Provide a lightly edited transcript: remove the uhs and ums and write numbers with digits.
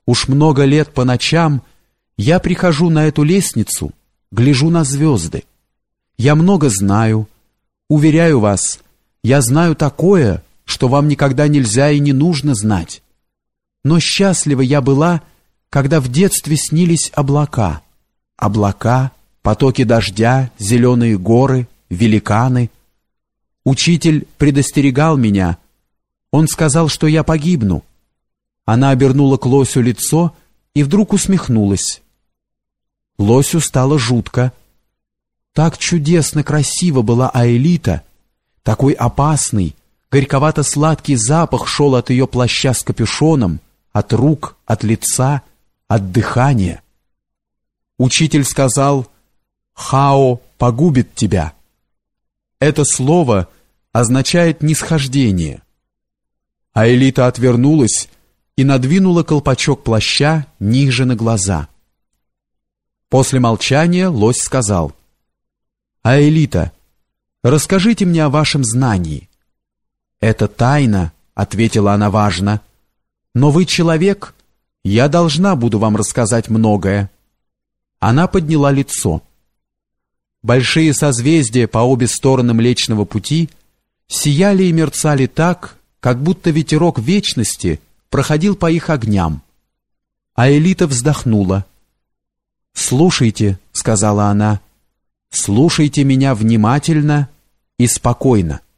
Уж много лет по ночам я прихожу на эту лестницу, гляжу на звезды. Я много знаю. Уверяю вас, я знаю такое, что вам никогда нельзя и не нужно знать. Но счастлива я была, когда в детстве снились облака. Облака, потоки дождя, зеленые горы, великаны. Учитель предостерегал меня. Он сказал, что я погибну. Она обернула к Лосю лицо и вдруг усмехнулась. Лосю стало жутко. Так чудесно красиво была Аэлита, такой опасный, горьковато-сладкий запах шел от ее плаща с капюшоном, от рук, от лица, от дыхания. Учитель сказал: «Хао погубит тебя». Это слово означает нисхождение. Аэлита отвернулась и надвинула колпачок плаща ниже на глаза. После молчания Лось сказал: «Аэлита, расскажите мне о вашем знании». «Это тайна», — ответила она важно. «Но вы человек, я должна буду вам рассказать многое». Она подняла лицо. Большие созвездия по обе стороны Млечного Пути сияли и мерцали так, как будто ветерок вечности проходил по их огням. Аэлита вздохнула. «Слушайте», — сказала она, — «слушайте меня внимательно и спокойно».